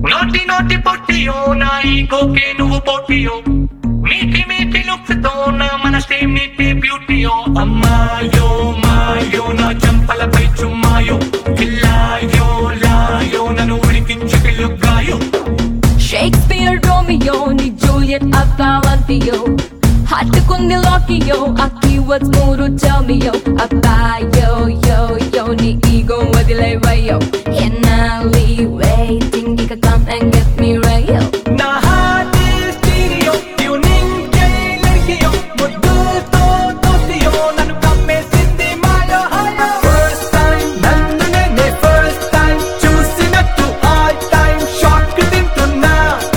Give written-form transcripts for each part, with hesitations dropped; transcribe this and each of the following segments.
నోటి నోటి పొట్టియో నా ఈగోకే నువ్వు పోటియో మీటి మీటి లుక్స్ తో నా మనసే మీటి బ్యూటీయో అమ్మాయో మాయో నా చంపలపై చుమ్మాయో ఇల్లాయో లాయో నన్ను ఉడికించి పిలుగాయో షేక్స్పియర్ రోమియో నీ జూలియట్ అవ్వాలంటియో హత్తుకుంది లోకియో ఆ కీవర్డ్స్ మూడు tell me yo అబ్బాయో yo yo నీ ఈగో వదిలేవయ్యో ఎన్నాళ్ళీ waiting ఇక come and get me real నా హార్ట్ స్టీరియో ట్యూనింగ్ చేయలేకియో ముద్దుతో తోసియో నన్ను కమ్మేసింది మాయో హాయో ఫస్ట్ టైం నన్ను నేనే ఫస్ట్ టైం చూసినట్టు ఆల్ టైం షాక్ తింటున్నా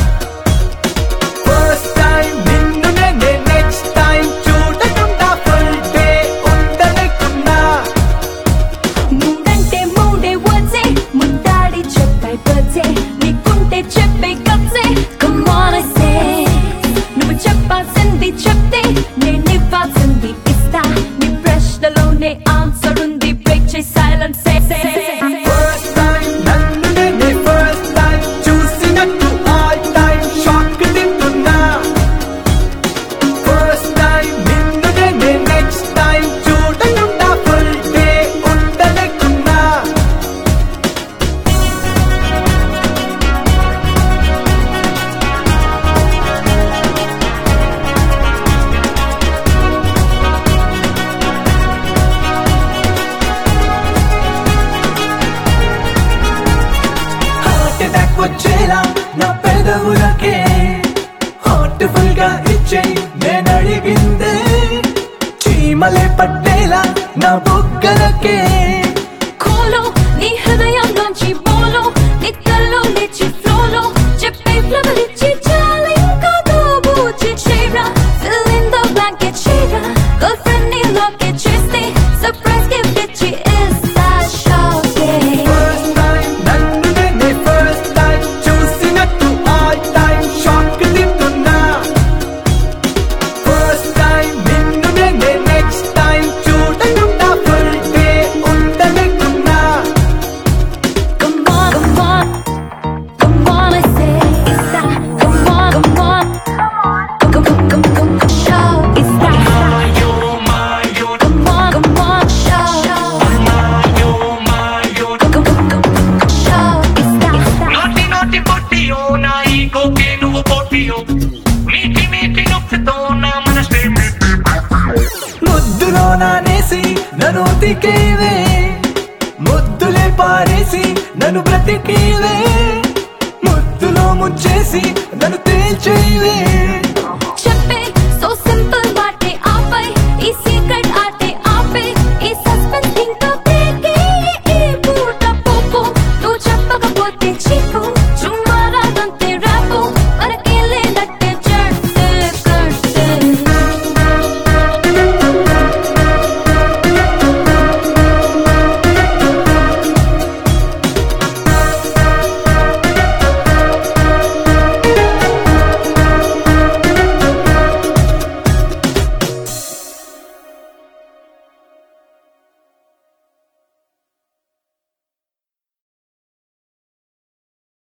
ఫస్ట్ టైం నిన్ను నేనే నెక్స్ట్ టైం చూడకుండా ఫుల్ డే ఉండలేకున్నా మూడంటే మూడే వచ్చే ముద్దాడి చెప్పై వచ్చే నీకుంటే చెప్పే కప్సే come on I say నువ్వు చెప్పాల్సింది చెప్తే నేనివ్వాల్సింది ఇస్తా నీ ప్రశ్నలోనే ఆన్సర్ ఉంది బ్రేక్ చేయి సైలెన్స్ ఫస్ట్ టైం నన్ను నేనే ఫస్ట్ టైం చూసినట్టు ఆల్ టైం షాక్ తింటున్నా ఫస్ట్ టైం నిన్ను నేనే నెక్స్ట్ టైం చూడకుండా ఫుల్ డే ఉండలేకున్నా హార్ట్ అటాక్ వచ్చేలా నా పెదవులకే హార్ట్ఫుల్ గా ఇచ్చేయి నేను అడిగిందే చీమలే పట్టేలా నా బుగ్గలకే కోలో నీ హృదయంలోంచి బోలో నీ కల్లో లేచి ఫ్లోలో చెప్పే ఫ్లవర్ ఇచ్చి చాలు ఇంకా దోబూచి చేరా fill in the blanket చేరా గర్ల్ ఫ్రెండ్ ని లాకెట్ చేస్తే సర్ప్రైజ్ గిఫ్ట్ ఇచ్చి ఇస్తా షాకింగ్ ఫస్ట్ టైం నన్ను నేనే ఫస్ట్ టైం చూసినట్టు ఆల్ టైం షాక్ తింటున్నా ఫస్ట్ టైం నిన్ను నేనే నెక్స్ట్ టైం చూడకుండా ఫుల్ డే ఉండలేకున్నా come on come on come on I say ఇస్తా come on come on come show ఇస్తా మాయో మాయో come on show మాయో మాయో show ఇస్తా నోటి నోటి పొట్టియో నా ఈగోకే నువ్వు పోటియో మీటి మీటి లుక్స్ తో నా మనసే ముద్దులో నానేసి నన్ను ఉతికేవే ముద్దులే పారేసి నన్ను బ్రతికేవే ముద్దులో ముంచేసి నన్ను